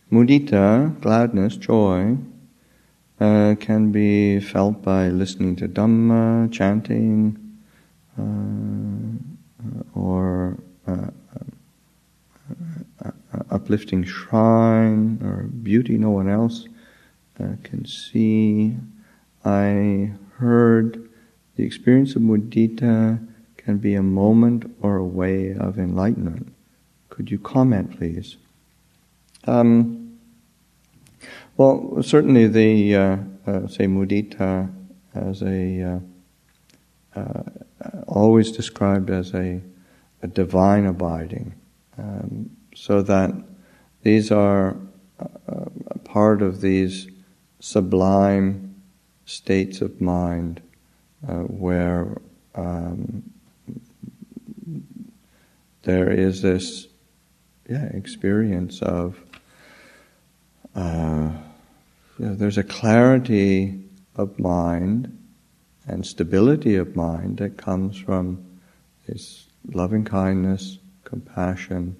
Mudita, gladness, joy, can be felt by listening to Dhamma, chanting, or uplifting shrine, or beauty no one else can see. I heard the experience of mudita can be a moment or a way of enlightenment. Could you comment, please? Well, certainly the say mudita as always described as a divine abiding, so that these are part of these sublime states of mind where there is this experience of there's a clarity of mind and stability of mind that comes from this loving kindness, compassion,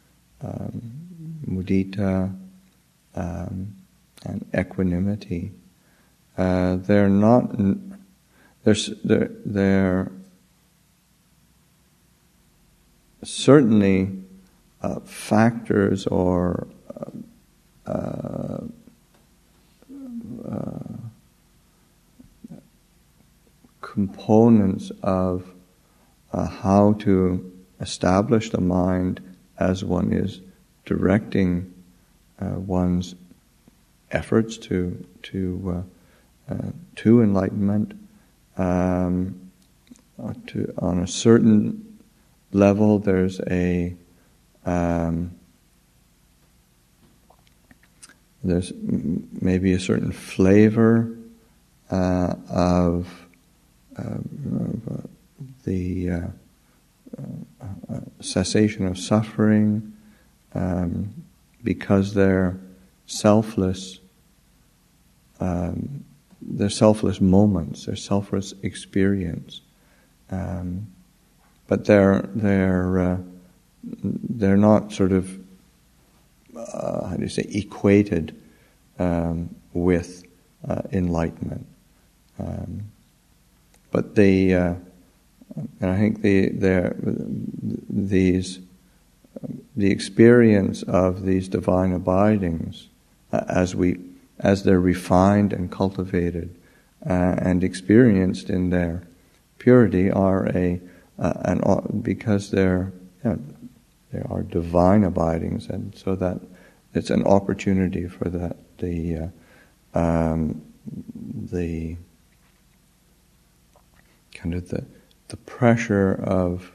mudita, and equanimity. They're certainly factors or components of how to establish the mind as one is directing one's efforts to enlightenment. On a certain level, there's there's maybe a certain flavor of the cessation of suffering, because they're selfless. They're selfless moments. They're selfless experience, but they're not sort of equated with enlightenment. But and I think the experience of these divine abidings, as they're refined and cultivated and experienced in their purity, are because they are divine abidings, and so that it's an opportunity for that the kind of the pressure of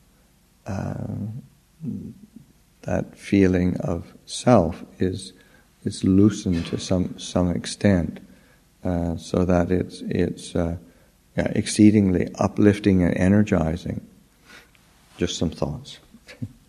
that feeling of self is loosened to some extent, so that it's exceedingly uplifting and energizing. Just some thoughts.